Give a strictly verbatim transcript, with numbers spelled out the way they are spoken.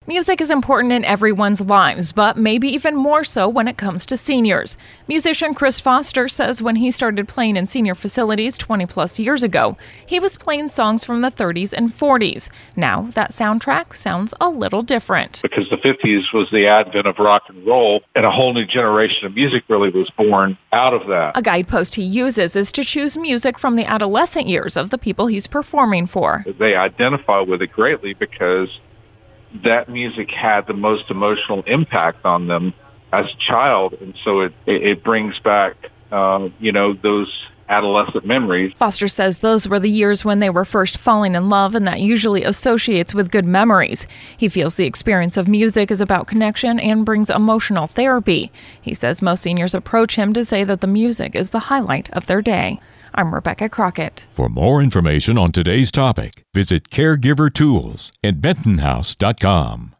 Music is important in everyone's lives, but maybe even more so when it comes to seniors. Musician Chris Foster says when he started playing in senior facilities twenty plus years ago, he was playing songs from the thirties and forties. Now that soundtrack sounds a little different. Because the fifties was the advent of rock and roll, and a whole new generation of music really was born out of that. A guidepost he uses is to choose music from the adolescent years of the people he's performing for. They identify with it greatly because that music had the most emotional impact on them as a child, and so it, it, it brings back, uh, you know, those adolescent memories. Foster says those were the years when they were first falling in love, and that usually associates with good memories. He feels the experience of music is about connection and brings emotional therapy. He says most seniors approach him to say that the music is the highlight of their day. I'm Rebecca Crockett. For more information on today's topic, visit caregiver tools at benton house dot com.